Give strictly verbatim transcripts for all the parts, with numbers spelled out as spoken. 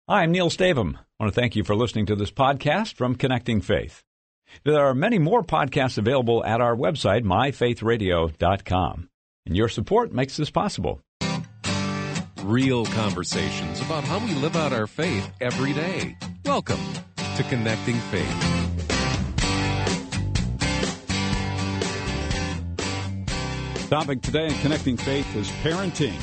Hi, I'm Neil Stavum. I want to thank you for listening to this podcast from Connecting Faith. There are many more podcasts available at our website, my faith radio dot com. And your support makes this possible. Real conversations about how we live out our faith every day. Welcome to Connecting Faith. Topic today in Connecting Faith is parenting.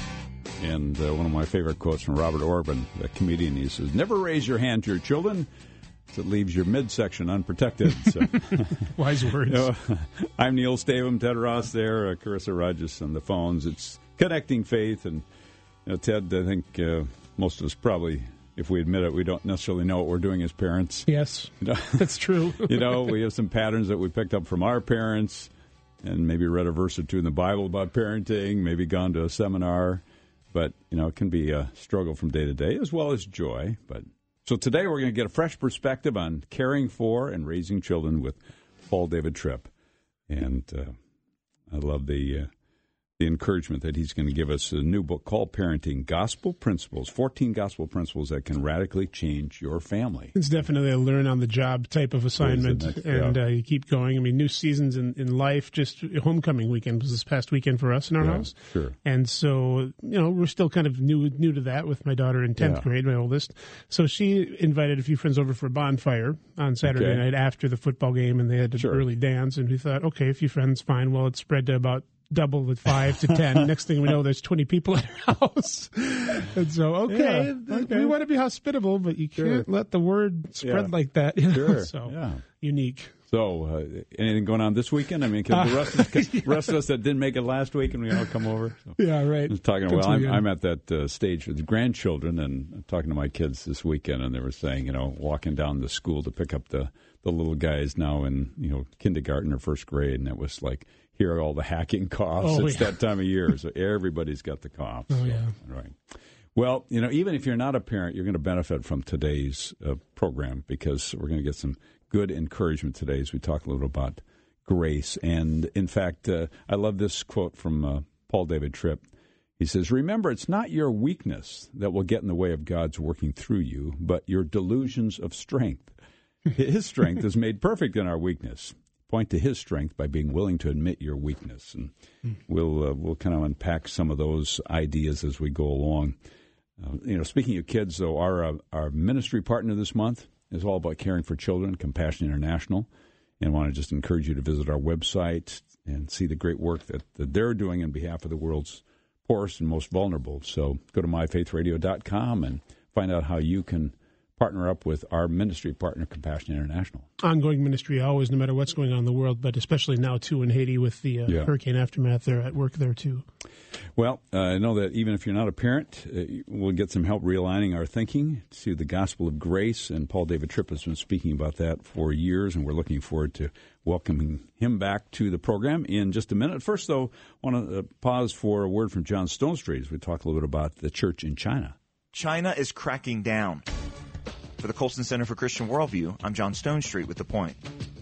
And uh, one of my favorite quotes from Robert Orban, the comedian, he says, "Never raise your hand to your children, so it leaves your midsection unprotected." So, wise words. You know, I'm Neil Stavum, Ted Ross there, uh, Carissa Rogers on the phones. It's Connecting Faith. And you know, Ted, I think uh, most of us probably, if we admit it, we don't necessarily know what we're doing as parents. Yes, you know? That's true. You know, we have some patterns that we picked up from our parents and maybe read a verse or two in the Bible about parenting, maybe gone to a seminar. But, you know, it can be a struggle from day to day as well as joy. But so today we're going to get a fresh perspective on caring for and raising children with Paul David Tripp. And uh, I love the uh, the encouragement that he's going to give us a new book called Parenting, Gospel Principles, fourteen Gospel Principles that can radically change your family. It's definitely a learn-on-the-job type of assignment, Next, and yeah. uh, you keep going. I mean, new seasons in, in life, just homecoming weekend was this past weekend for us in our yeah, house. Sure. And so, you know, we're still kind of new new to that with my daughter in tenth yeah. grade, my oldest. So she invited a few friends over for a bonfire on Saturday okay. night after the football game, and they had an sure. early dance, and we thought, okay, a few friends, fine. Well, it spread to about double with five to ten. Next thing we know, there's twenty people at our house. And so, okay, yeah, okay. we want to be hospitable, but you can't sure. let the word spread yeah. like that. You know? Sure. So, yeah. unique. So, uh, anything going on this weekend? I mean, cause the rest, of us, yeah. rest of us that didn't make it last week and we all come over. So. Yeah, right. I was talking, well, I'm, I'm at that uh, stage with grandchildren, and I'm talking to my kids this weekend, and they were saying, you know, walking down the school to pick up the, the little guys now in, you know, kindergarten or first grade, and it was like, here are all the hacking coughs. Oh, it's yeah. that time of year, so everybody's got the coughs. Oh, so, yeah. Right. Well, you know, even if you're not a parent, you're going to benefit from today's uh, program, because we're going to get some good encouragement today as we talk a little about grace. And, in fact, uh, I love this quote from uh, Paul David Tripp. He says, "Remember, it's not your weakness that will get in the way of God's working through you, but your delusions of strength. His strength is made perfect in our weakness. Point to His strength by being willing to admit your weakness." And we'll uh, we'll kind of unpack some of those ideas as we go along. Uh, you know, speaking of kids, though, our uh, our ministry partner this month is all about caring for children, Compassion International, and I want to just encourage you to visit our website and see the great work that, that they're doing on behalf of the world's poorest and most vulnerable. So go to my faith radio dot com and find out how you can partner up with our ministry partner, Compassion International. Ongoing ministry always, no matter what's going on in the world, but especially now, too, in Haiti with the uh, yeah. hurricane aftermath. They're at work there, too. Well, uh, I know that even if you're not a parent, uh, we'll get some help realigning our thinking to the gospel of grace, and Paul David Tripp has been speaking about that for years, and we're looking forward to welcoming him back to the program in just a minute. First, though, I want to uh, pause for a word from John Stonestreet as we talk a little bit about the church in China. China is cracking down. For the Colson Center for Christian Worldview, I'm John Stonestreet with The Point.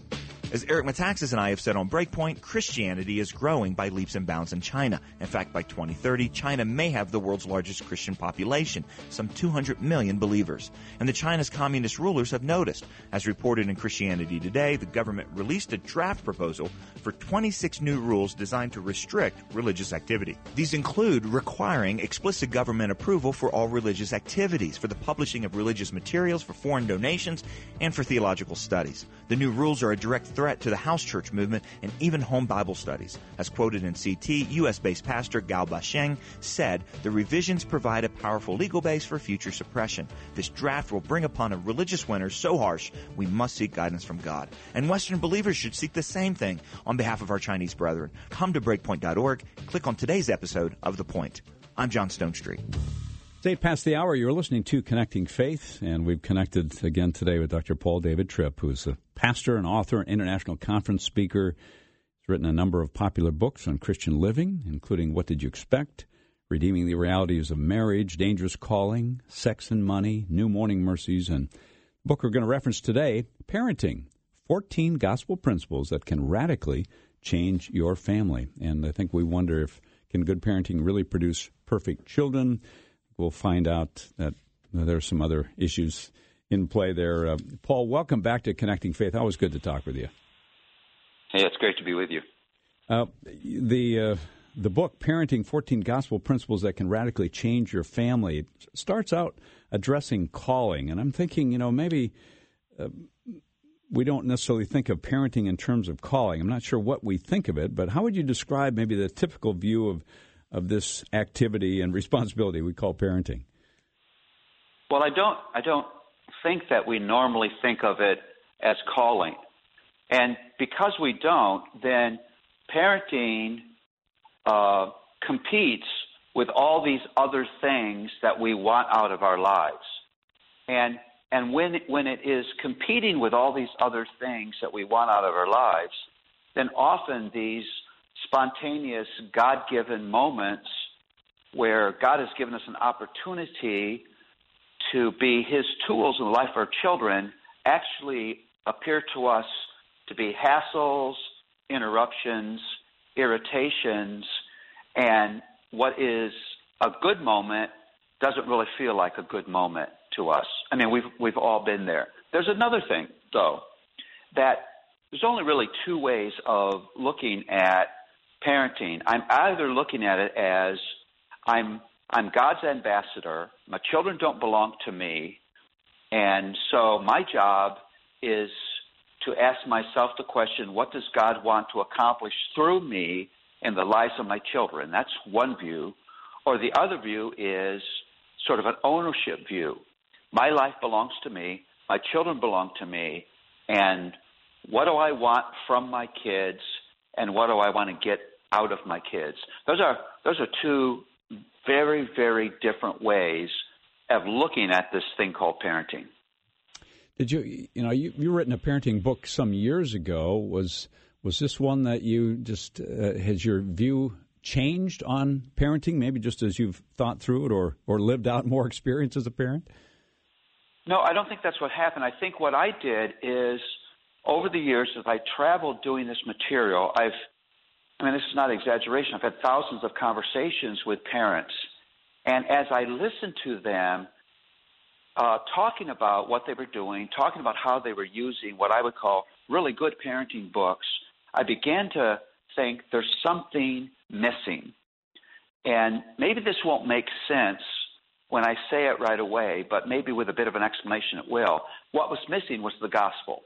As Eric Metaxas and I have said on Breakpoint, Christianity is growing by leaps and bounds in China. In fact, by twenty thirty, China may have the world's largest Christian population, some two hundred million believers. And the China's communist rulers have noticed. As reported in Christianity Today, the government released a draft proposal for twenty-six new rules designed to restrict religious activity. These include requiring explicit government approval for all religious activities, for the publishing of religious materials, for foreign donations, and for theological studies. The new rules are a direct threat to the house church movement and even home Bible studies. As quoted in C T, U S-based pastor Gao Basheng said, "The revisions provide a powerful legal base for future suppression. This draft will bring upon a religious winter so harsh, we must seek guidance from God." And Western believers should seek the same thing on behalf of our Chinese brethren. Come to breakpoint dot org, click on today's episode of The Point. I'm John Stonestreet. It's eight past the hour. You're listening to Connecting Faith, and we've connected again today with Doctor Paul David Tripp, who is a pastor and author and international conference speaker. He's written a number of popular books on Christian living, including What Did You Expect?, Redeeming the Realities of Marriage, Dangerous Calling, Sex and Money, New Morning Mercies, and the book we're going to reference today, Parenting, fourteen Gospel Principles that can radically change your family. And I think we wonder if can good parenting really produce perfect children? We'll find out that there are some other issues in play there. Uh, Paul, welcome back to Connecting Faith. Always good to talk with you. Hey, it's great to be with you. Uh, the uh, the book, Parenting, fourteen Gospel Principles That Can Radically Change Your Family, starts out addressing calling. And I'm thinking, you know, maybe uh, we don't necessarily think of parenting in terms of calling. I'm not sure what we think of it, but how would you describe maybe the typical view of, of this activity and responsibility we call parenting? Well, I don't, I don't think that we normally think of it as calling. And because we don't, then parenting uh, competes with all these other things that we want out of our lives. And and when when it is competing with all these other things that we want out of our lives, then often these spontaneous, God-given moments where God has given us an opportunity to be His tools in the life of our children actually appear to us to be hassles, interruptions, irritations, and what is a good moment doesn't really feel like a good moment to us. I mean, we've we've all been there. There's another thing, though, that there's only really two ways of looking at parenting. I'm either looking at it as I'm I'm God's ambassador. My children don't belong to me, and so my job is to ask myself the question, what does God want to accomplish through me in the lives of my children? That's one view. Or the other view is sort of an ownership view. My life belongs to me. My children belong to me. And what do I want from my kids, and what do I want to get out of my kids? Those are those are two very, very different ways of looking at this thing called parenting. Did you, you know, you you written a parenting book some years ago. Was was this one that you just, uh, has your view changed on parenting, maybe just as you've thought through it or, or lived out more experience as a parent? No, I don't think that's what happened. I think what I did is, over the years, as I traveled doing this material, I've, I mean, this is not exaggeration, I've had thousands of conversations with parents. And as I listened to them, Uh, talking about what they were doing, talking about how they were using what I would call really good parenting books, I began to think there's something missing. And maybe this won't make sense when I say it right away, but maybe with a bit of an explanation it will. What was missing was the gospel,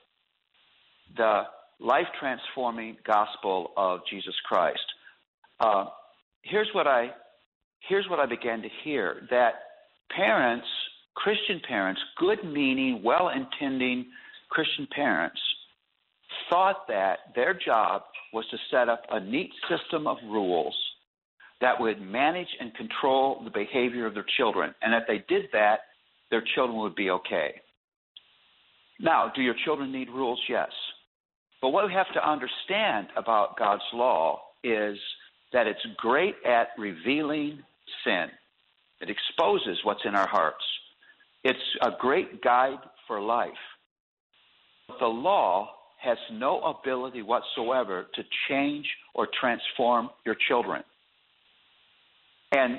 the life-transforming gospel of Jesus Christ. Uh, here's what I here's what I began to hear, that parents, Christian parents, good-meaning, well-intending Christian parents, thought that their job was to set up a neat system of rules that would manage and control the behavior of their children. And if they did that, their children would be okay. Now, do your children need rules? Yes. But what we have to understand about God's law is that it's great at revealing sin. It exposes what's in our hearts. It's a great guide for life. But the law has no ability whatsoever to change or transform your children. And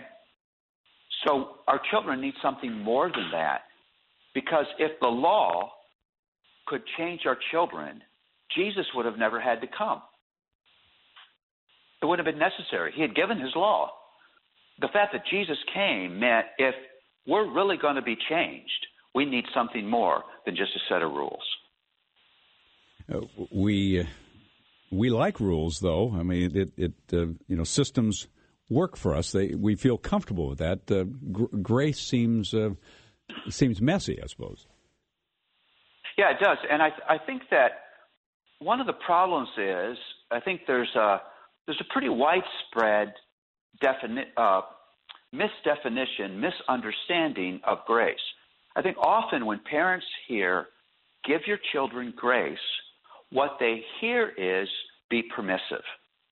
so our children need something more than that, because if the law could change our children, Jesus would have never had to come. It wouldn't have been necessary. He had given his law. The fact that Jesus came meant if we're really going to be changed, we need something more than just a set of rules. Uh, we uh, we like rules, though. I mean, it it uh, you know, systems work for us. They we feel comfortable with that. Uh, gr- grace seems uh, seems messy, I suppose. Yeah, it does, and I I think that one of the problems is I think there's a there's a pretty widespread defini- uh, misdefinition, misunderstanding of grace. I think often when parents hear, give your children grace, what they hear is be permissive.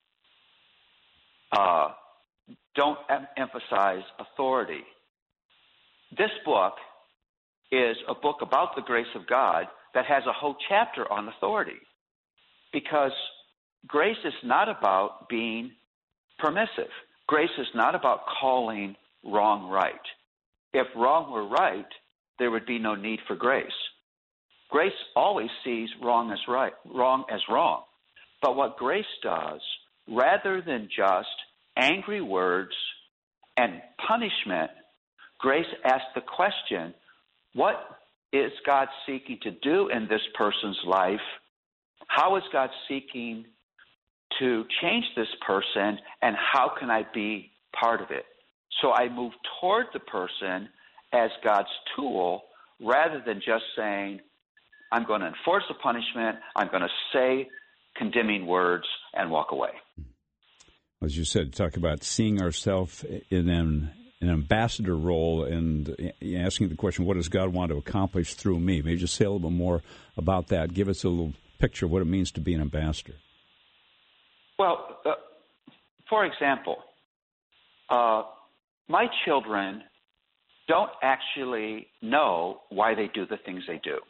Uh, don't em- emphasize authority. This book is a book about the grace of God that has a whole chapter on authority, because grace is not about being permissive. Grace is not about calling wrong right. If wrong were right, there would be no need for grace. Grace always sees wrong as right, wrong as wrong. But what grace does, rather than just angry words and punishment, grace asks the question, what is God seeking to do in this person's life? How is God seeking to change this person, and how can I be part of it? So I move toward the person as God's tool rather than just saying, I'm going to enforce the punishment, I'm going to say condemning words and walk away. As you said, talk about seeing ourselves in an, an ambassador role and asking the question, what does God want to accomplish through me? Maybe just say a little bit more about that. Give us a little picture of what it means to be an ambassador. Well, uh, for example, uh, my children don't actually know why they do the things they do,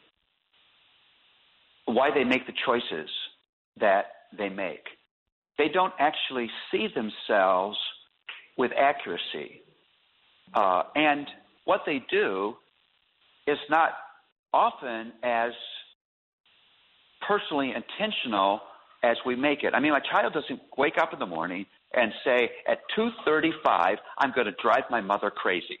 why they make the choices that they make. They don't actually see themselves with accuracy. Uh, and what they do is not often as personally intentional as we make it. I mean, my child doesn't wake up in the morning and say, at two thirty-five, I'm going to drive my mother crazy.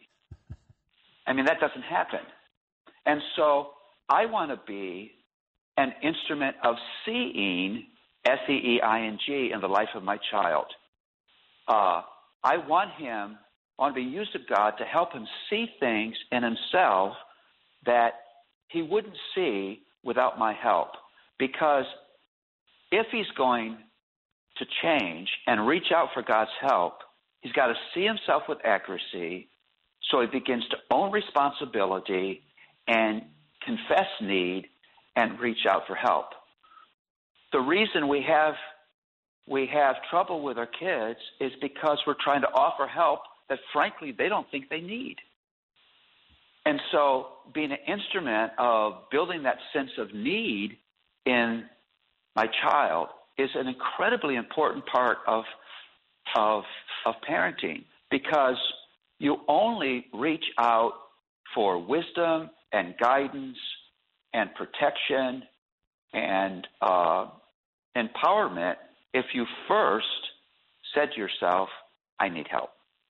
I mean, that doesn't happen. And so I want to be an instrument of seeing, S E E I N G, in the life of my child. Uh, I want him, I want to be used of God to help him see things in himself that he wouldn't see without my help. Because if he's going to change and reach out for God's help, he's got to see himself with accuracy, so he begins to own responsibility and confess need and reach out for help. The reason we have we have trouble with our kids is because we're trying to offer help that, frankly, they don't think they need. And so being an instrument of building that sense of need in my child is an incredibly important part of, of, of parenting, because you only reach out for wisdom and guidance and protection and uh, empowerment if you first said to yourself, I need help.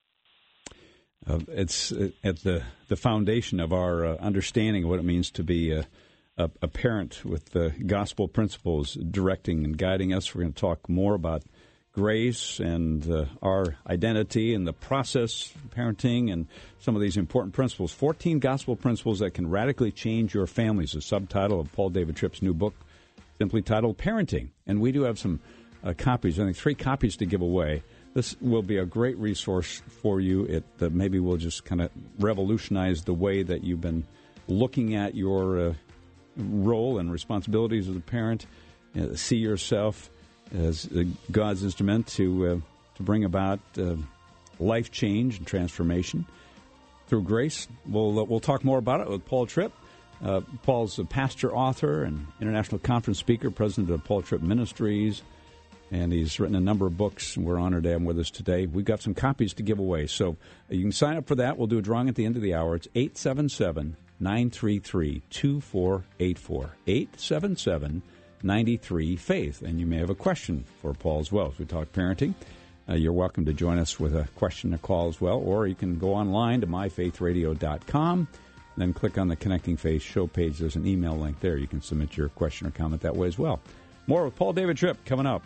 Uh, it's uh, at the, the foundation of our uh, understanding of what it means to be a, a, a parent with the gospel principles directing and guiding us. We're going to talk more about grace and uh, our identity and the process of parenting and some of these important principles. fourteen gospel principles that can radically change your family is the subtitle of Paul David Tripp's new book, simply titled Parenting. And we do have some uh, copies, I think three copies to give away. This will be a great resource for you. It uh, maybe will just kind of revolutionize the way that you've been looking at your uh, role and responsibilities as a parent. Uh, see yourself as uh, God's instrument to uh, to bring about uh, life change and transformation through grace. We'll uh, we'll talk more about it with Paul Tripp. Uh, Paul's a pastor, author, and international conference speaker, president of Paul Tripp Ministries, and he's written a number of books. We're honored to have him with us today. We've got some copies to give away, so you can sign up for that. We'll do a drawing at the end of the hour. It's eight seven seven, nine three three, two four eight four, eight seven seven, nine three, faith. And you may have a question for Paul as well as we talk parenting. Uh, you're welcome to join us with a question or call as well, or you can go online to my faith radio dot com. Then click on the Connecting Faith show page. There's an email link there. You can submit your question or comment that way as well. More with Paul David Tripp coming up.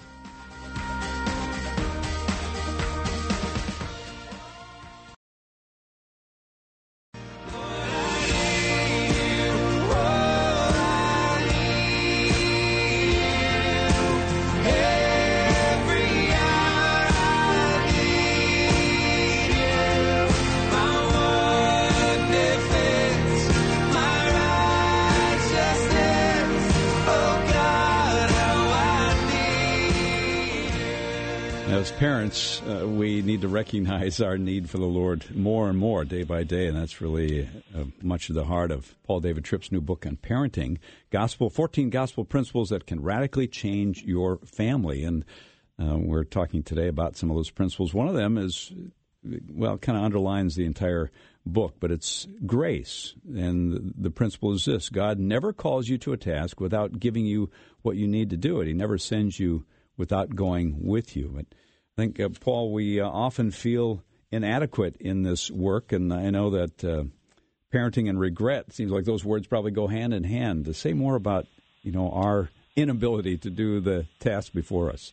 As parents, uh, we need to recognize our need for the Lord more and more day by day, and that's really uh, much of the heart of Paul David Tripp's new book on parenting, Gospel, fourteen Gospel Principles that can radically change your family. And uh, we're talking today about some of those principles. One of them is well, kind of underlines the entire book, but it's grace. And the principle is this: God never calls you to a task without giving you what you need to do it. He never sends you without going with you. But I think, uh, Paul, we uh, often feel inadequate in this work, and I know that uh, parenting and regret seems like those words probably go hand in hand. To say more about, you know, our inability to do the task before us.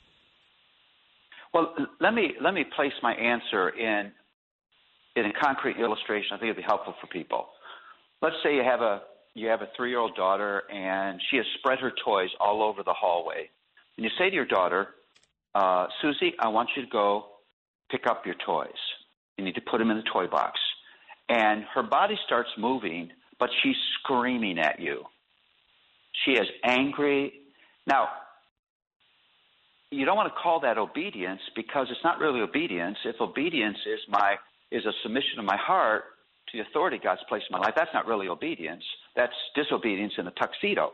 Well, let me let me place my answer in in a concrete illustration. I think it'd be helpful for people. Let's say you have a you have a three-year-old daughter, and she has spread her toys all over the hallway. And you say to your daughter, uh, Susie, I want you to go pick up your toys. You need to put them in the toy box. And her body starts moving, but she's screaming at you. She is angry. Now, you don't want to call that obedience, because it's not really obedience. If obedience is my is a submission of my heart to the authority God's placed in my life, that's not really obedience. That's disobedience in a tuxedo.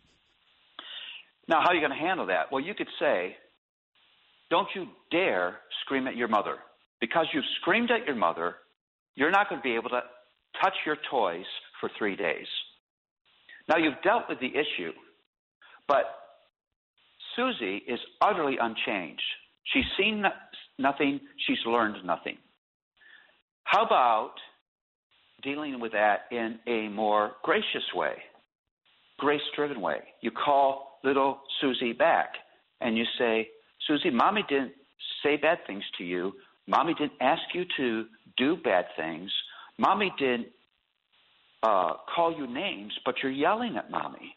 Now, how are you going to handle that? Well, you could say, don't you dare scream at your mother. Because you've screamed at your mother, you're not going to be able to touch your toys for three days. Now, you've dealt with the issue, but Susie is utterly unchanged. She's seen no- nothing. She's learned nothing. How about dealing with that in a more gracious way, grace-driven way? You call little Susie back, and you say, Susie, Mommy didn't say bad things to you. Mommy didn't ask you to do bad things. Mommy didn't uh, call you names, but you're yelling at Mommy.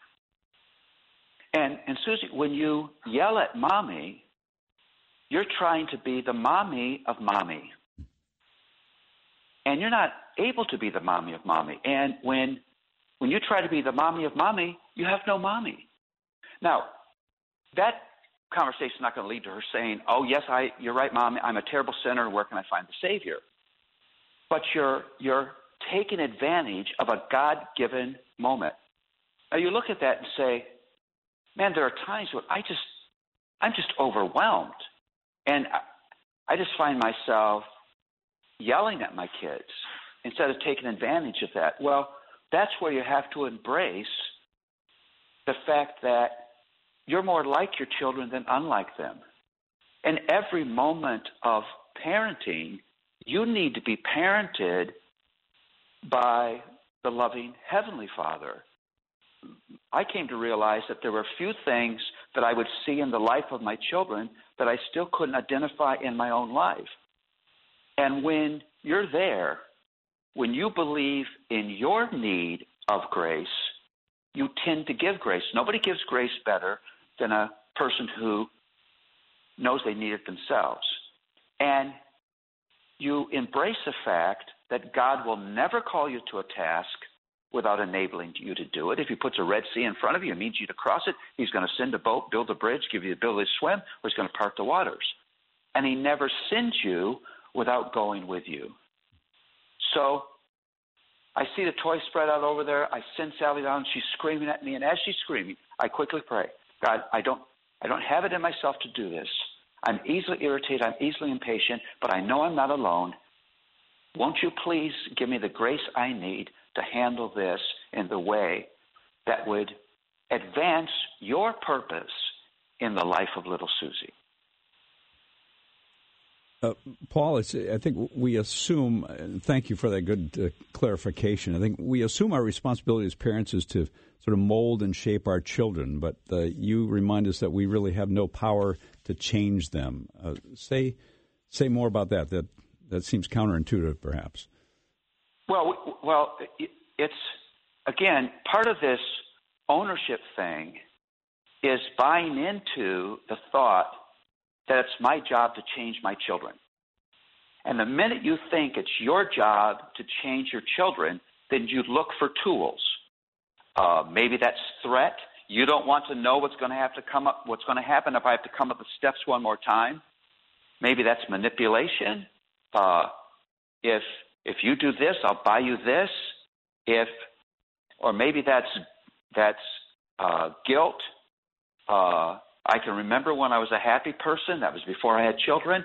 And, and Susie, when you yell at Mommy, you're trying to be the mommy of Mommy. And you're not able to be the mommy of Mommy. And when when you try to be the mommy of Mommy, you have no mommy. Now, that conversation is not going to lead to her saying, oh, yes, I, you're right, Mom, I'm a terrible sinner. Where can I find the Savior? But you're you're taking advantage of a God-given moment. Now, you look at that and say, man, there are times when I just, I'm just overwhelmed. And I, I just find myself yelling at my kids instead of taking advantage of that. Well, that's where you have to embrace the fact that you're more like your children than unlike them. And every moment of parenting, you need to be parented by the loving Heavenly Father. I came to realize that there were few things that I would see in the life of my children that I still couldn't identify in my own life. And when you're there, when you believe in your need of grace, you tend to give grace. Nobody gives grace better than a person who knows they need it themselves. And you embrace the fact that God will never call you to a task without enabling you to do it. If he puts a Red Sea in front of you and needs you to cross it, he's going to send a boat, build a bridge, give you the ability to swim, or he's going to part the waters. And he never sends you without going with you. So I see the toy spread out over there. I send Sally down. She's screaming at me. And as she's screaming, I quickly pray, God, I don't, I don't have it in myself to do this. I'm easily irritated. I'm easily impatient, but I know I'm not alone. Won't you please give me the grace I need to handle this in the way that would advance your purpose in the life of little Susie? Uh, Paul, it's, I think we assume, and thank you for that good uh, clarification, I think we assume our responsibility as parents is to sort of mold and shape our children, but uh, you remind us that we really have no power to change them. Uh, say say more about that. That that seems counterintuitive, perhaps. Well, well, it's, again, part of this ownership thing is buying into the thought that it's my job to change my children. And the minute you think it's your job to change your children, then you look for tools. Uh, maybe that's threat. You don't want to know what's going to have to come up, what's going to happen if I have to come up the steps one more time. Maybe that's manipulation. Uh, if if you do this, I'll buy you this. If, or maybe that's that's uh, guilt. Uh, I can remember when I was a happy person. That was before I had children.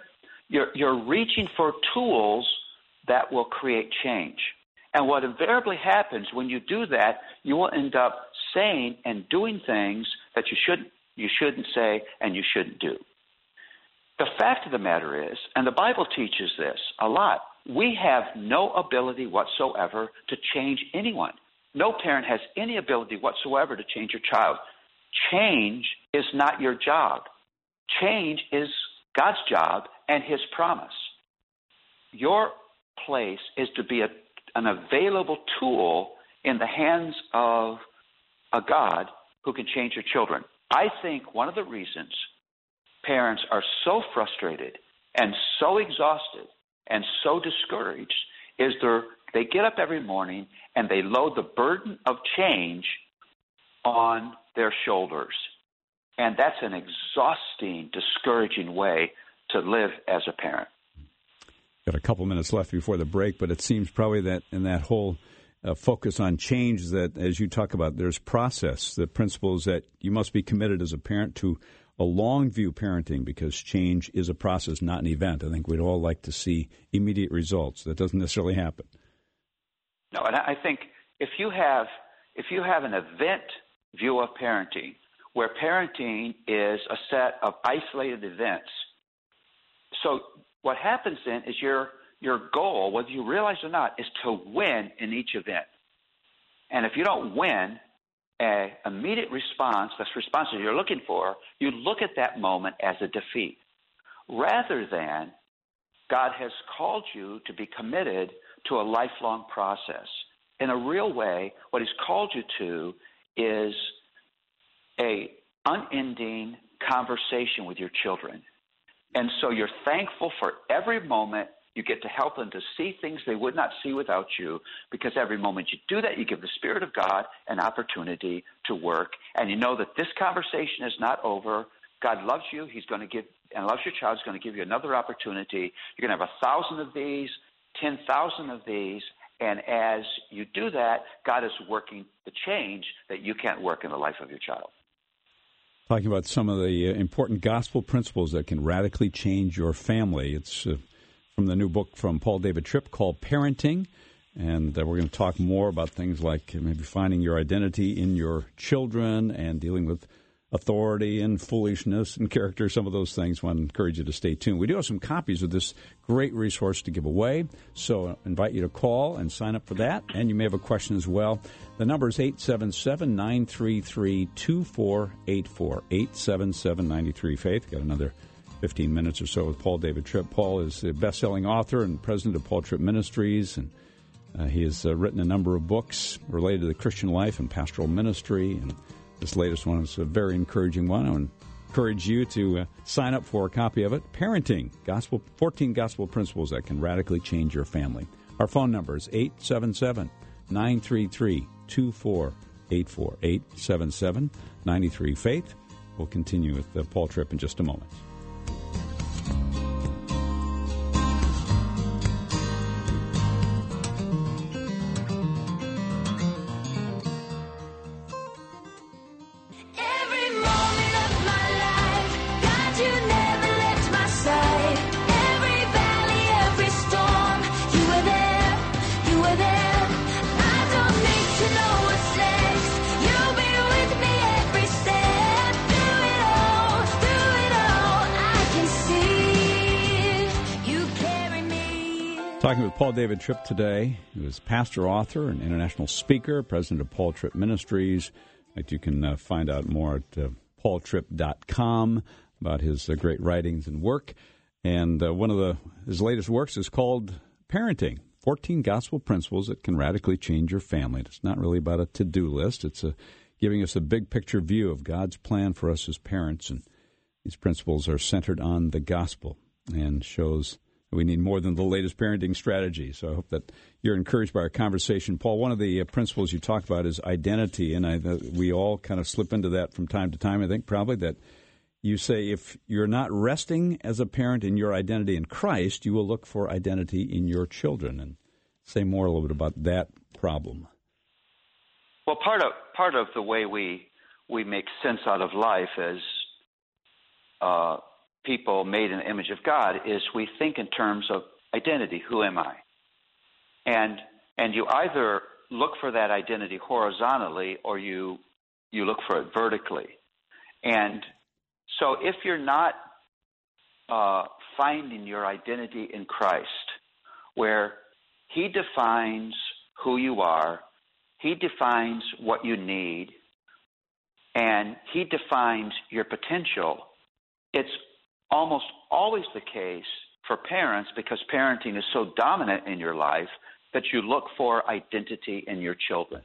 You're, you're reaching for tools that will create change. And what invariably happens when you do that, you will end up saying and doing things that you shouldn't, you shouldn't say and you shouldn't do. The fact of the matter is, and the Bible teaches this a lot, we have no ability whatsoever to change anyone. No parent has any ability whatsoever to change your child. Change is not your job. Change is God's job and His promise. Your place is to be a, an available tool in the hands of a God who can change your children. I think one of the reasons parents are so frustrated and so exhausted and so discouraged is they're, they get up every morning and they load the burden of change on their shoulders. And that's an exhausting, discouraging way to live as a parent. Got a couple minutes left before the break, but it seems probably that in that whole uh, focus on change that, as you talk about, there's process, the principles that you must be committed as a parent to a long view parenting, because change is a process, not an event. I think we'd all like to see immediate results. That doesn't necessarily happen. No, and I think if you have if you have an event view of parenting, where parenting is a set of isolated events, so what happens then is your your goal, whether you realize it or not, is to win in each event. And if you don't win, an immediate response, the response that you're looking for, you look at that moment as a defeat, rather than God has called you to be committed to a lifelong process. In a real way, what He's called you to is a unending conversation with your children. And so you're thankful for every moment you get to help them to see things they would not see without you, because every moment you do that, you give the Spirit of God an opportunity to work. And you know that this conversation is not over. God loves you. He's going to give, and loves your child. He's going to give you another opportunity. You're going to have a thousand of these, ten thousand of these. And as you do that, God is working the change that you can't work in the life of your child. Talking about some of the uh, important gospel principles that can radically change your family. It's uh, from the new book from Paul David Tripp called Parenting. And uh, we're going to talk more about things like maybe finding your identity in your children and dealing with authority and foolishness and character, some of those things. I want to encourage you to stay tuned. We do have some copies of this great resource to give away, so I invite you to call and sign up for that. And you may have a question as well. The number is eight seven seven, nine three three, two four eight four, eight seven seven, nine three, FAITH. Got another fifteen minutes or so with Paul David Tripp. Paul is a best-selling author and president of Paul Tripp Ministries, and uh, he has uh, written a number of books related to the Christian life and pastoral ministry, and this latest one is a very encouraging one. I would encourage you to uh, sign up for a copy of it. Parenting, Gospel, fourteen Gospel Principles that can radically change your family. Our phone number is eight seven seven, nine three three, two four eight four, eight seven seven, nine three, FAITH. We'll continue with uh, Paul Tripp in just a moment. Talking with Paul David Tripp today, who is pastor, author, and international speaker, president of Paul Tripp Ministries. Like you can uh, find out more at uh, paul tripp dot com about his uh, great writings and work. And uh, one of the his latest works is called Parenting, fourteen Gospel Principles that can radically change your family. It's not really about a to-do list. It's a, giving us a big picture view of God's plan for us as parents. And these principles are centered on the gospel and shows we need more than the latest parenting strategy. So I hope that you're encouraged by our conversation. Paul, one of the uh, principles you talked about is identity, and I, uh, we all kind of slip into that from time to time. I think probably that you say if you're not resting as a parent in your identity in Christ, you will look for identity in your children. And say more a little bit about that problem. Well, part of part of the way we we make sense out of life is uh, people made in the image of God is we think in terms of identity. Who am I? And and you either look for that identity horizontally or you you look for it vertically. And so if you're not uh, finding your identity in Christ, where he defines who you are, he defines what you need, and he defines your potential, it's almost always the case for parents, because parenting is so dominant in your life, that you look for identity in your children.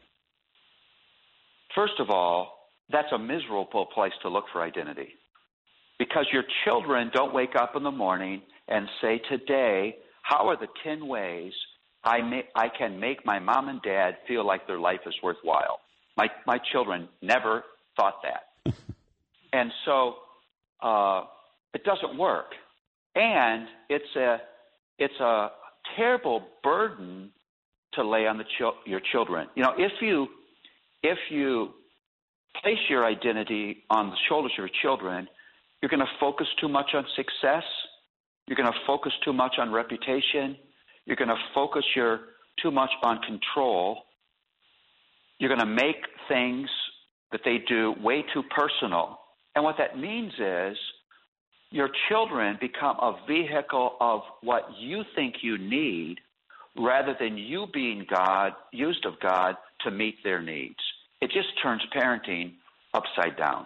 First of all, that's a miserable place to look for identity, because your children don't wake up in the morning and say, today, how are the ten ways I, may, I can make my mom and dad feel like their life is worthwhile? My, my children never thought that. And so uh, it doesn't work. And it's a, it's a terrible burden to lay on the chil- your children. You know, if you if you place your identity on the shoulders of your children, you're going to focus too much on success. You're going to focus too much on reputation. You're going to focus your too much on control. You're going to make things that they do way too personal. And what that means is your children become a vehicle of what you think you need, rather than you being God, used of God to meet their needs. It just turns parenting upside down.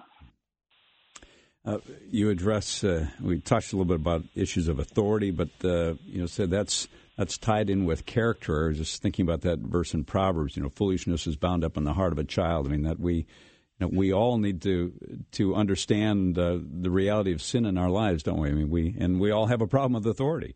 Uh, you address, uh, we touched a little bit about issues of authority, but uh, you know, said that's that's tied in with character. I was just thinking about that verse in Proverbs. You know, foolishness is bound up in the heart of a child. I mean, that we, you know, we all need to to understand uh, the reality of sin in our lives, don't we? I mean, we and we all have a problem with authority.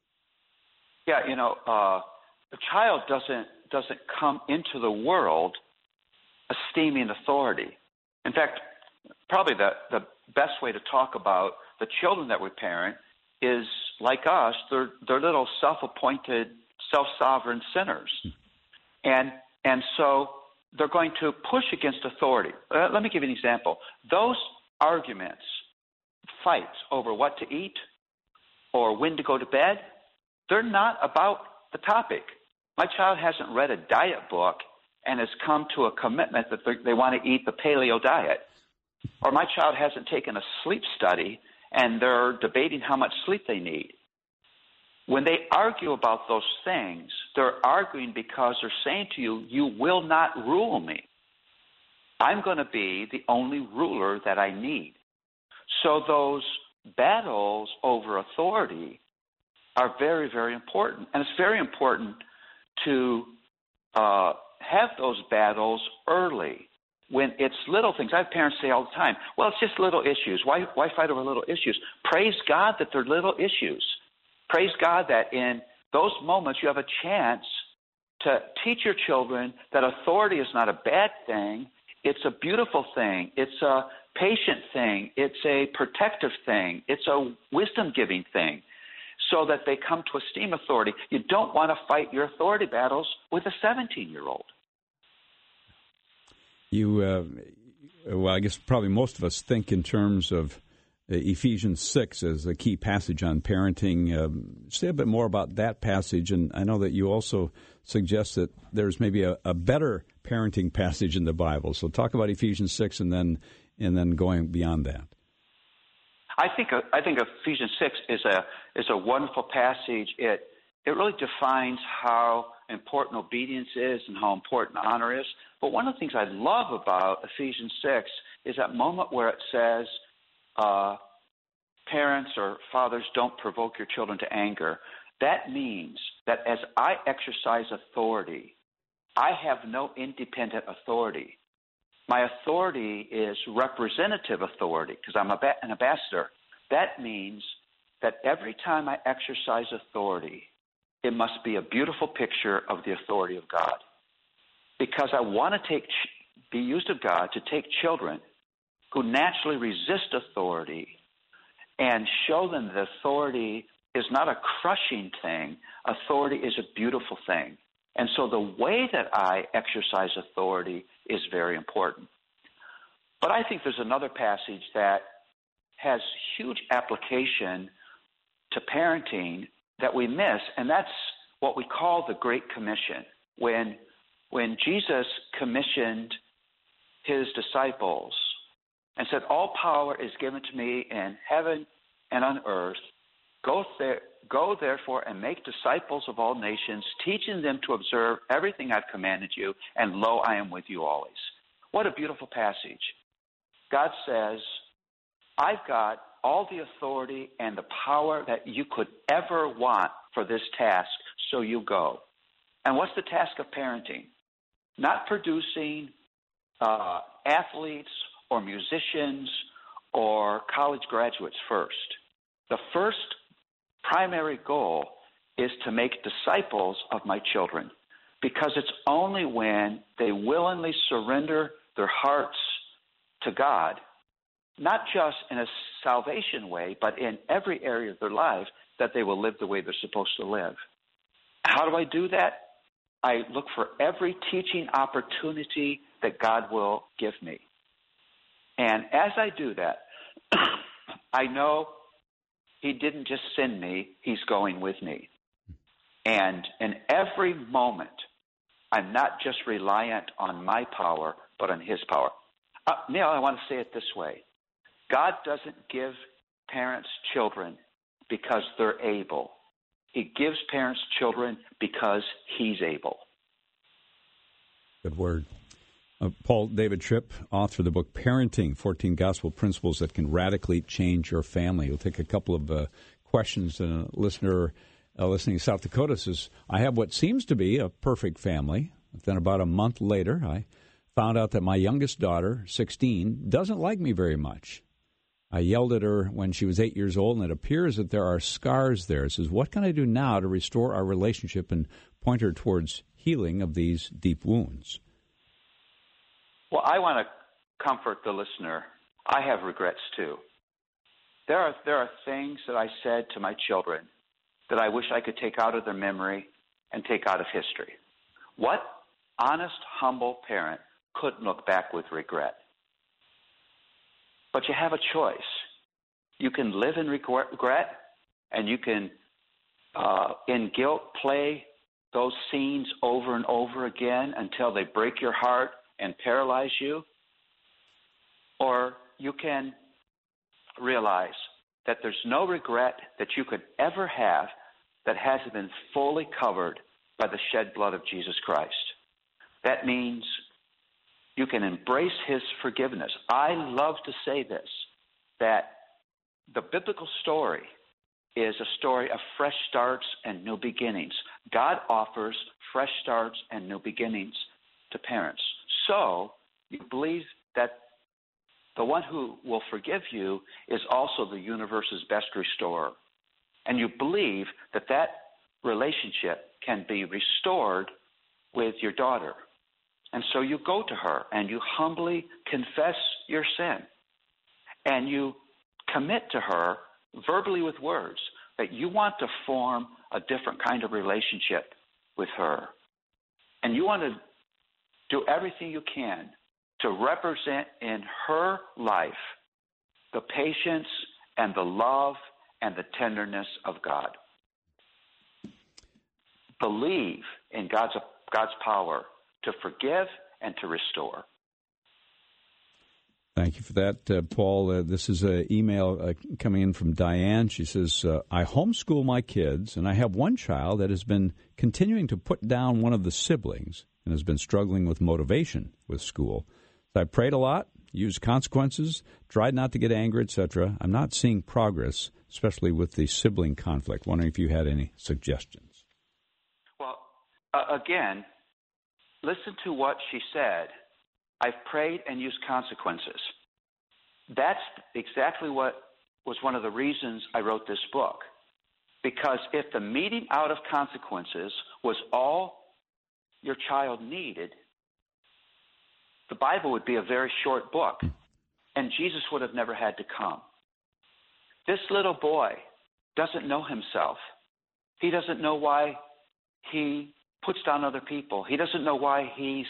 Yeah, you know, uh, a child doesn't doesn't come into the world esteeming authority. In fact, probably the, the best way to talk about the children that we parent is like us, they're, they're little self-appointed, self-sovereign sinners. And and so they're going to push against authority. Uh, let me give you an example. Those arguments, fights over what to eat or when to go to bed, they're not about the topic. My child hasn't read a diet book and has come to a commitment that they want to eat the paleo diet. Or my child hasn't taken a sleep study and they're debating how much sleep they need. When they argue about those things, they're arguing because they're saying to you, you will not rule me. I'm going to be the only ruler that I need. So those battles over authority are very, very important. And it's very important to uh, have those battles early when it's little things. I have parents say all the time, well, it's just little issues. Why, why fight over little issues? Praise God that they're little issues. Praise God that in those moments you have a chance to teach your children that authority is not a bad thing. It's a beautiful thing. It's a patient thing. It's a protective thing. It's a wisdom-giving thing, so that they come to esteem authority. You don't want to fight your authority battles with a seventeen-year-old. You, uh, well, I guess probably most of us think in terms of Ephesians six as a key passage on parenting. Um, say a bit more about that passage, and I know that you also suggest that there's maybe a, a better parenting passage in the Bible. So talk about Ephesians six, and then and then going beyond that. I think I think Ephesians six is a is a wonderful passage. It it really defines how important obedience is and how important honor is. But one of the things I love about Ephesians six is that moment where it says, uh, parents or fathers, don't provoke your children to anger. That means that as I exercise authority, I have no independent authority. My authority is representative authority because I'm a ba- an ambassador. That means that every time I exercise authority, it must be a beautiful picture of the authority of God. Because I want to take be used of God to take children who naturally resist authority and show them that authority is not a crushing thing. Authority is a beautiful thing. And so the way that I exercise authority is very important. But I think there's another passage that has huge application to parenting that we miss, and that's what we call the Great Commission. When, when Jesus commissioned his disciples and said, all power is given to me in heaven and on earth, go, there, go therefore and make disciples of all nations, teaching them to observe everything I've commanded you, and lo, I am with you always. What a beautiful passage. God says, I've got all the authority and the power that you could ever want for this task, so you go. And what's the task of parenting? Not producing uh, athletes or musicians or college graduates first. The first primary goal is to make disciples of my children, because it's only when they willingly surrender their hearts to God, not just in a salvation way, but in every area of their life, that they will live the way they're supposed to live. How do I do that? I look for every teaching opportunity that God will give me. And as I do that, I know he didn't just send me, he's going with me. And in every moment, I'm not just reliant on my power, but on his power. Uh, Neil, I want to say it this way. God doesn't give parents children because they're able. He gives parents children because he's able. Good word. Uh, Paul David Tripp, author of the book Parenting, fourteen Gospel Principles That Can Radically Change Your Family. We'll take a couple of uh, questions. And a listener uh, listening in South Dakota says, I have what seems to be a perfect family. Then about a month later, I found out that my youngest daughter, sixteen, doesn't like me very much. I yelled at her when she was eight years old, and it appears that there are scars there. It says, what can I do now to restore our relationship and point her towards healing of these deep wounds? Well, I want to comfort the listener. I have regrets, too. There are, there are things that I said to my children that I wish I could take out of their memory and take out of history. What honest, humble parent couldn't look back with regret? But you have a choice. You can live in regret, and you can, uh, in guilt, play those scenes over and over again until they break your heart and paralyze you. Or you can realize that there's no regret that you could ever have that hasn't been fully covered by the shed blood of Jesus Christ. That means you can embrace his forgiveness. I love to say this, that the biblical story is a story of fresh starts and new beginnings. God offers fresh starts and new beginnings to parents. So you believe that the one who will forgive you is also the universe's best restorer. And you believe that that relationship can be restored with your daughter. And so you go to her and you humbly confess your sin. And you commit to her verbally with words that you want to form a different kind of relationship with her. And you want to do everything you can to represent in her life the patience and the love and the tenderness of God. Believe in God's, God's power to forgive and to restore. Thank you for that, uh, Paul. Uh, this is an email uh, coming in from Diane. She says, uh, I homeschool my kids, and I have one child that has been continuing to put down one of the siblings and has been struggling with motivation with school. So I prayed a lot, used consequences, tried not to get angry, et cetera. I'm not seeing progress, especially with the sibling conflict. Wondering if you had any suggestions. Well, uh, again, listen to what she said. I've prayed and used consequences. That's exactly what was one of the reasons I wrote this book. Because if the meting out of consequences was all your child needed, the Bible would be a very short book, and Jesus would have never had to come. This little boy doesn't know himself. He doesn't know why he puts down other people. He doesn't know why he's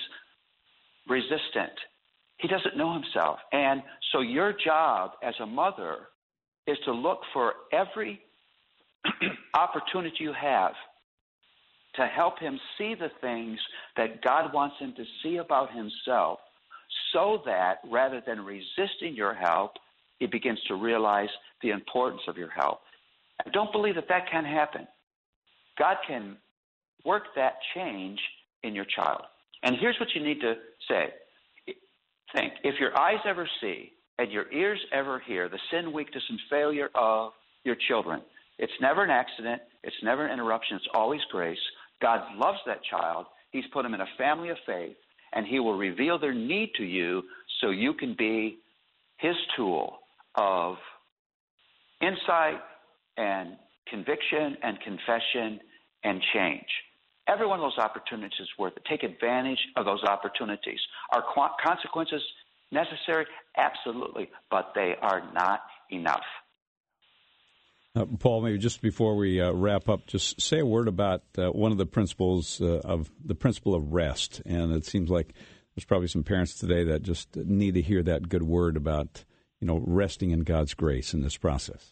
resistant. He doesn't know himself. And so your job as a mother is to look for every opportunity you have to help him see the things that God wants him to see about himself, so that rather than resisting your help, he begins to realize the importance of your help. I don't believe that that can happen. God can work that change in your child. And here's what you need to say. Think, if your eyes ever see and your ears ever hear the sin, weakness, and failure of your children, it's never an accident. It's never an interruption. It's always grace. God loves that child. He's put them in a family of faith, and he will reveal their need to you so you can be his tool of insight and conviction and confession and change. Every one of those opportunities is worth it. Take advantage of those opportunities. Are consequences necessary? Absolutely, but they are not enough. Uh, Paul, maybe just before we uh, wrap up, just say a word about uh, one of the principles uh, of the principle of rest. And it seems like there's probably some parents today that just need to hear that good word about, you know, resting in God's grace in this process.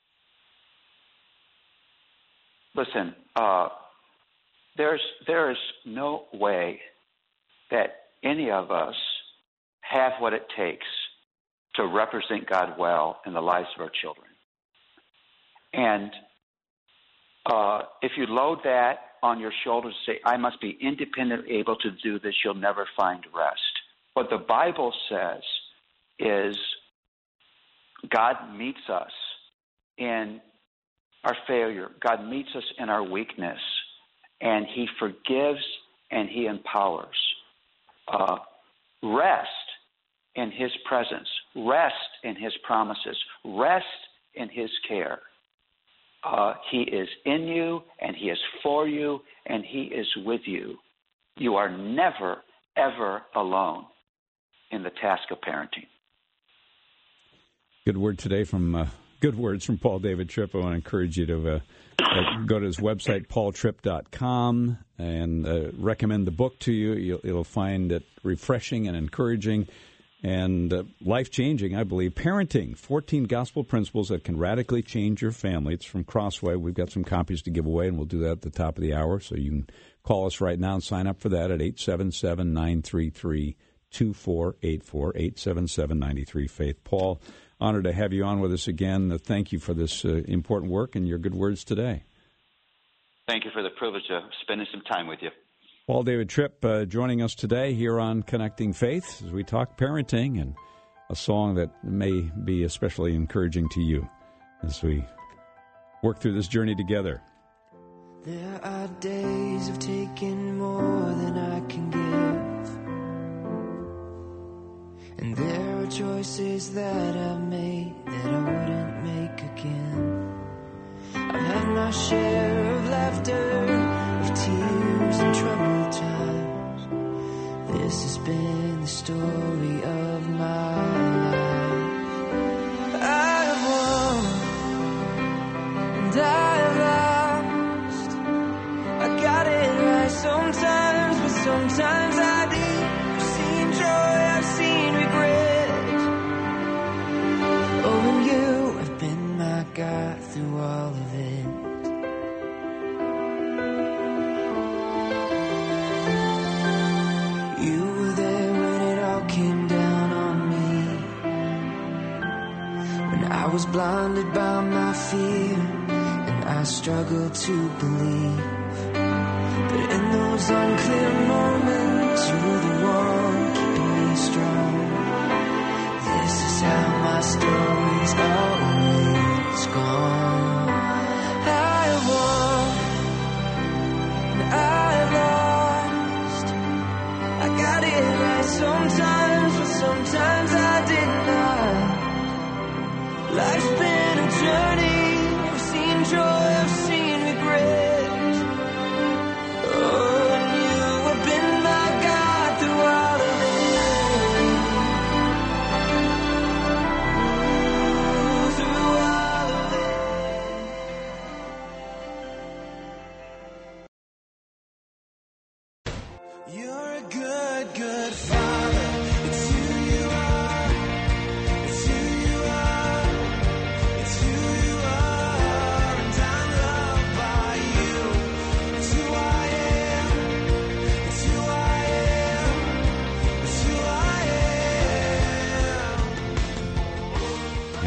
Listen, uh, there's there is no way that any of us have what it takes to represent God well in the lives of our children. And uh, if you load that on your shoulders and say, I must be independently able to do this, you'll never find rest. What the Bible says is God meets us in our failure. God meets us in our weakness, and he forgives and he empowers. Uh, rest in his presence. Rest in his promises. Rest in his care. Uh, he is in you, and he is for you, and he is with you. You are never, ever alone in the task of parenting. Good word today from uh, good words from Paul David Tripp. I want to encourage you to uh, uh, go to his website, paul tripp dot com, and uh, recommend the book to you. You'll, you'll find it refreshing and encouraging and uh, life-changing, I believe. Parenting, fourteen gospel principles that can radically change your family. It's from Crossway. We've got some copies to give away, and we'll do that at the top of the hour. So you can call us right now and sign up for that at eight seven seven, nine three three, two four eight four, eight seven seven, nine three, faith. Paul, honored to have you on with us again. Uh, thank you for this uh, important work and your good words today. Thank you for the privilege of spending some time with you. Paul David Tripp uh, joining us today here on Connecting Faith as we talk parenting, and a song that may be especially encouraging to you as we work through this journey together. There are days of taking more than I can give, and there are choices that I've made that I wouldn't make again. I've had my share of laughter, of tears and troubled times. This has been the story of my life. I have won and I have lost. I got it right sometimes, but sometimes I did. I've seen joy, I've seen regret. Oh, and you have been my God through all of it. You were there when it all came down on me, when I was blinded by my fear and I struggled to believe. But in those unclear moments, you were the one keeping me strong. This is how my story's always gone. I have won and I have lost. I got it right sometimes, but sometimes I did not. Life's been a journey. I've seen joy, I've seen regret. Oh, and you have been my God through all of it. Through all of it.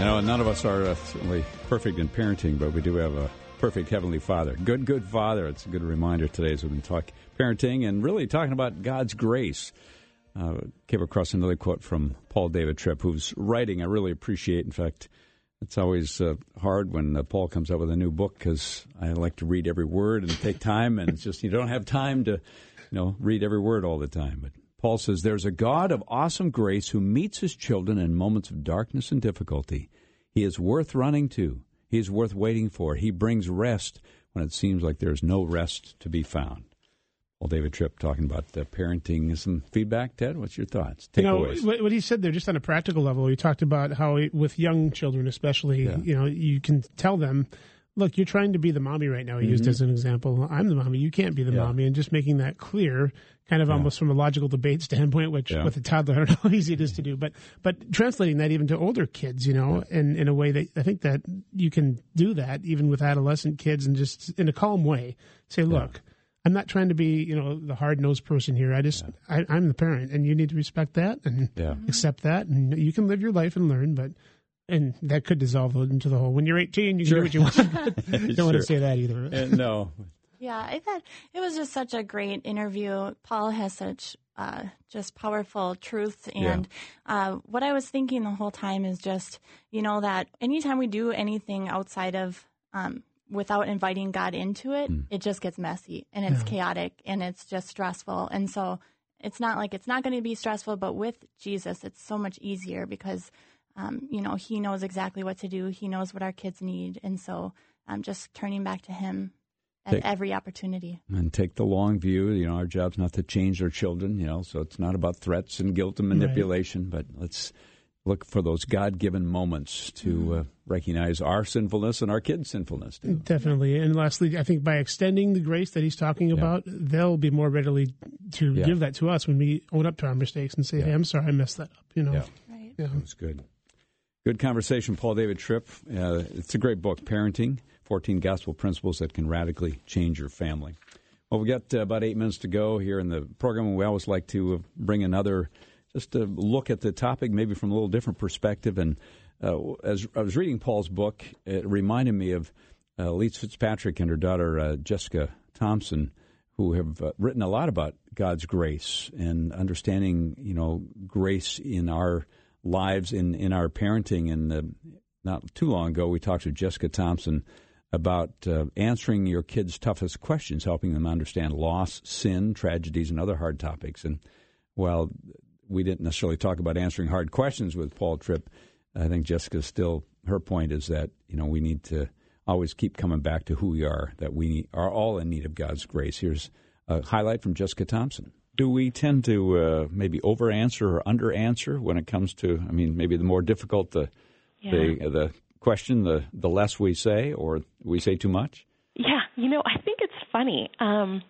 know, none of us are uh, certainly perfect in parenting, but we do have a perfect Heavenly Father. Good, good Father. It's a good reminder today as we've been talking parenting and really talking about God's grace. Uh, came across another quote from Paul David Tripp, who's writing I really appreciate. In fact, it's always uh, hard when uh, Paul comes out with a new book because I like to read every word and take time, and it's just you don't have time to, you know, read every word all the time. But Paul says, there's a God of awesome grace who meets his children in moments of darkness and difficulty. He is worth running to. He is worth waiting for. He brings rest when it seems like there's no rest to be found. Well, David Tripp talking about uh, parenting. Some feedback, Ted? What's your thoughts? Takeaways. You know, what he said there, just on a practical level, he talked about how he, with young children especially, yeah. you know, you can tell them, look, you're trying to be the mommy right now. He mm-hmm. used as an example, I'm the mommy, you can't be the yeah. mommy, and just making that clear, kind of yeah. almost from a logical debate standpoint, which yeah. with a toddler, I don't know how easy it is to do, but but translating that even to older kids, you know, yeah. in, in a way that I think that you can do that even with adolescent kids and just in a calm way say, look, yeah. I'm not trying to be, you know, the hard-nosed person here. I just, yeah. I, I'm the parent, and you need to respect that and yeah. accept that, and you can live your life and learn, but, and that could dissolve into the whole, when you're eighteen, you can sure. do what you want. But don't sure. want to say that either. Uh, no. Yeah, I thought it was just such a great interview. Paul has such uh, just powerful truth. And yeah. uh, what I was thinking the whole time is just, you know, that anytime we do anything outside of, um, without inviting God into it, mm. it just gets messy and it's yeah. chaotic and it's just stressful. And so it's not like it's not going to be stressful, but with Jesus, it's so much easier because, um, you know, he knows exactly what to do. He knows what our kids need. And so um, just turning back to him at take, every opportunity. And take the long view. You know, our job's not to change our children, you know, so it's not about threats and guilt and manipulation, right. but let's look for those God-given moments to uh, recognize our sinfulness and our kids' sinfulness, too. Definitely. And lastly, I think by extending the grace that he's talking yeah. about, they'll be more readily to yeah. give that to us when we own up to our mistakes and say, yeah. hey, I'm sorry, I messed that up. You know, yeah. Right. Yeah. That's good. Good conversation, Paul David Tripp. Uh, it's a great book, Parenting, fourteen Gospel Principles That Can Radically Change Your Family. Well, we've got uh, about eight minutes to go here in the program. We always like to uh, bring another just to look at the topic maybe from a little different perspective. And uh, as I was reading Paul's book, it reminded me of uh, Elise Fitzpatrick and her daughter uh, Jessica Thompson, who have uh, written a lot about God's grace and understanding, you know, grace in our lives, in, in our parenting. And uh, not too long ago, we talked to Jessica Thompson about uh, answering your kids' toughest questions, helping them understand loss, sin, tragedies, and other hard topics. And while we didn't necessarily talk about answering hard questions with Paul Tripp, I think Jessica still, her point is that, you know, we need to always keep coming back to who we are, that we are all in need of God's grace. Here's a highlight from Jessica Thompson. Do we tend to uh, maybe over-answer or under-answer when it comes to, I mean, maybe the more difficult the yeah. the, the question, the, the less we say, or we say too much? Yeah, you know, I think it's funny. Um,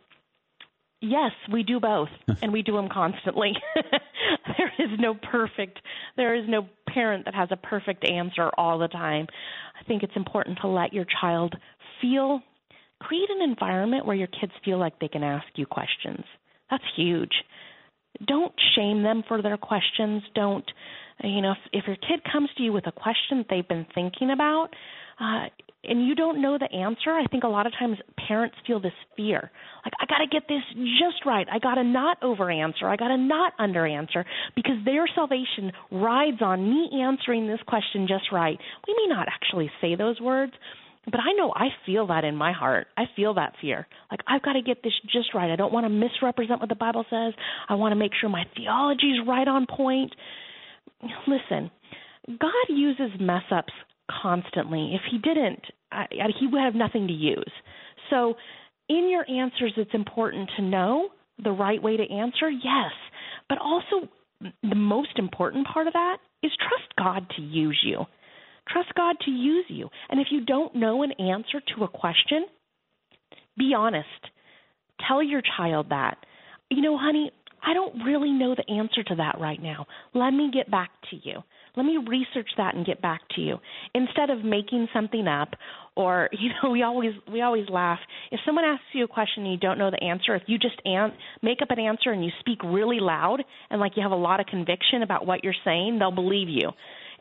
yes, we do both, and we do them constantly. There is no perfect, there is no parent that has a perfect answer all the time. I think it's important to let your child feel, create an environment where your kids feel like they can ask you questions. That's huge. Don't shame them for their questions. Don't, you know, if, if your kid comes to you with a question that they've been thinking about, uh, and you don't know the answer, I think a lot of times parents feel this fear. Like, I got to get this just right. I got to not over-answer. I got to not under-answer because their salvation rides on me answering this question just right. We may not actually say those words, but I know I feel that in my heart. I feel that fear. Like, I've got to get this just right. I don't want to misrepresent what the Bible says. I want to make sure my theology is right on point. Listen, God uses mess-ups constantly. If he didn't, I, I, he would have nothing to use. So in your answers, it's important to know the right way to answer, yes. But also the most important part of that is trust God to use you. Trust God to use you. And if you don't know an answer to a question, be honest. Tell your child that. You know, honey, I don't really know the answer to that right now. Let me get back to you. Let me research that and get back to you. Instead of making something up, or, you know, we always we always laugh. If someone asks you a question and you don't know the answer, if you just an- make up an answer and you speak really loud and like you have a lot of conviction about what you're saying, they'll believe you.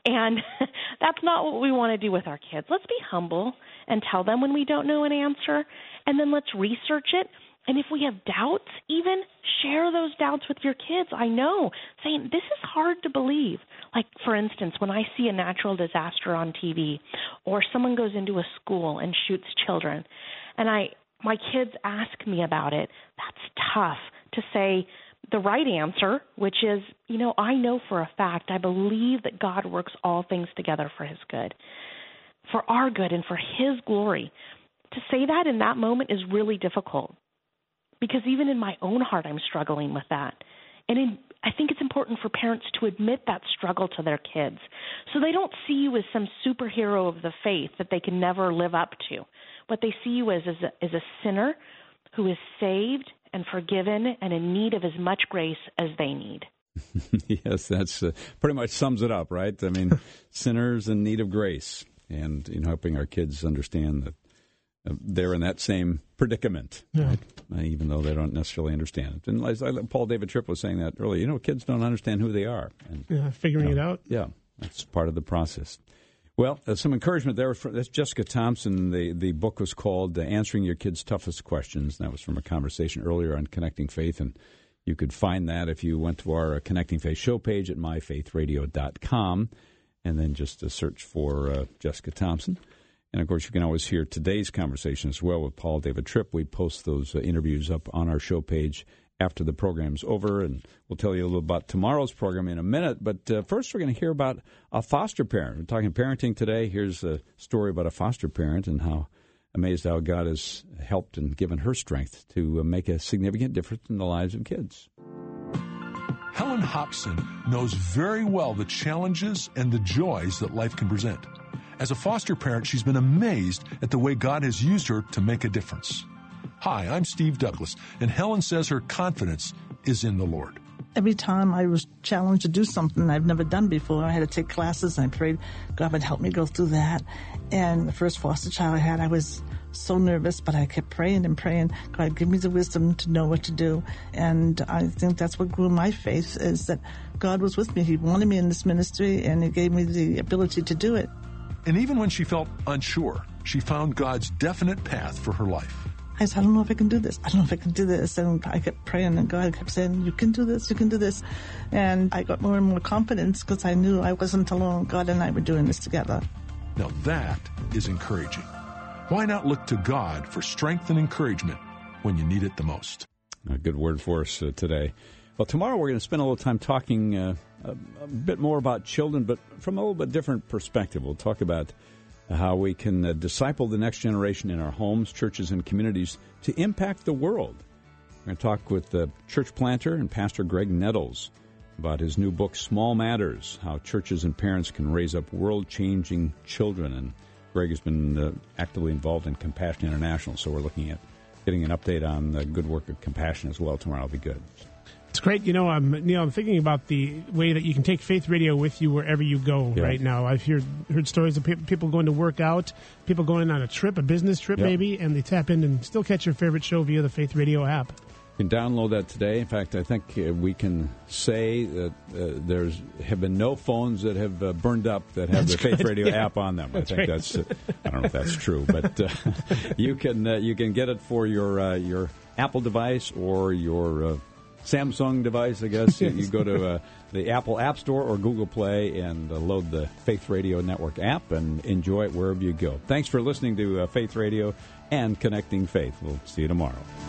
And that's not what we want to do with our kids. Let's be humble and tell them when we don't know an answer, and then let's research it. And if we have doubts, even share those doubts with your kids. I know, saying, this is hard to believe. Like, for instance, when I see a natural disaster on T V, or someone goes into a school and shoots children, and I my kids ask me about it, that's tough to say the right answer, which is, you know, I know for a fact, I believe that God works all things together for his good, for our good and for his glory. To say that in that moment is really difficult, because even in my own heart, I'm struggling with that. And in, I think it's important for parents to admit that struggle to their kids, so they don't see you as some superhero of the faith that they can never live up to. What they see you as is a, is a sinner who is saved and forgiven and in need of as much grace as they need. Yes, that's uh, pretty much sums it up, right? I mean, sinners in need of grace, and you know, helping our kids understand that uh, they're in that same predicament, yeah. right? uh, even though they don't necessarily understand it. And as I, Paul David Tripp was saying that earlier, you know, kids don't understand who they are. And, yeah, figuring you know, it out. Yeah, that's part of the process. Well, uh, some encouragement there. That's Jessica Thompson. The, the book was called uh, Answering Your Kids' Toughest Questions. That was from a conversation earlier on Connecting Faith, and you could find that if you went to our uh, Connecting Faith show page at my faith radio dot com, and then just uh, search for uh, Jessica Thompson. And, of course, you can always hear today's conversation as well with Paul David Tripp. We post those uh, interviews up on our show page after the program's over, and we'll tell you a little about tomorrow's program in a minute. But uh, first, we're going to hear about a foster parent. We're talking parenting today. Here's a story about a foster parent and how amazed how God has helped and given her strength to uh, make a significant difference in the lives of kids. Helen Hobson knows very well the challenges and the joys that life can present. As a foster parent, she's been amazed at the way God has used her to make a difference. Hi, I'm Steve Douglas, and Helen says her confidence is in the Lord. Every time I was challenged to do something I've never done before, I had to take classes, and I prayed God would help me go through that. And the first foster child I had, I was so nervous, but I kept praying and praying. God, give me the wisdom to know what to do. And I think that's what grew my faith, is that God was with me. He wanted me in this ministry, and he gave me the ability to do it. And even when she felt unsure, she found God's definite path for her life. I said, I don't know if I can do this. I don't know if I can do this. And I kept praying, and God kept saying, you can do this, you can do this. And I got more and more confidence because I knew I wasn't alone. God and I were doing this together. Now that is encouraging. Why not look to God for strength and encouragement when you need it the most? A good word for us uh, today. Well, tomorrow we're going to spend a little time talking uh, a, a bit more about children, but from a little bit different perspective. We'll talk about how we can uh, disciple the next generation in our homes, churches, and communities to impact the world. We're going to talk with the church planter and Pastor Greg Nettles about his new book, Small Matters, how churches and parents can raise up world-changing children. And Greg has been uh, actively involved in Compassion International, so we're looking at getting an update on the good work of Compassion as well tomorrow. Will be good. It's great. You know, I'm Neil, I'm thinking about the way that you can take Faith Radio with you wherever you go yeah. right now. I've heard heard stories of pe- people going to work out, people going on a trip, a business trip yep. maybe, and they tap in and still catch your favorite show via the Faith Radio app. You can download that today. In fact, I think uh, we can say that uh, there's have been no phones that have uh, burned up that have that's the Faith good. Radio yeah. app on them. That's I think right. that's uh, I don't know if that's true, but uh, you can uh, you can get it for your uh, your Apple device or your uh, Samsung device, I guess. You, you go to uh, the Apple App Store or Google Play and uh, load the Faith Radio Network app and enjoy it wherever you go. Thanks for listening to uh, Faith Radio and Connecting Faith. We'll see you tomorrow.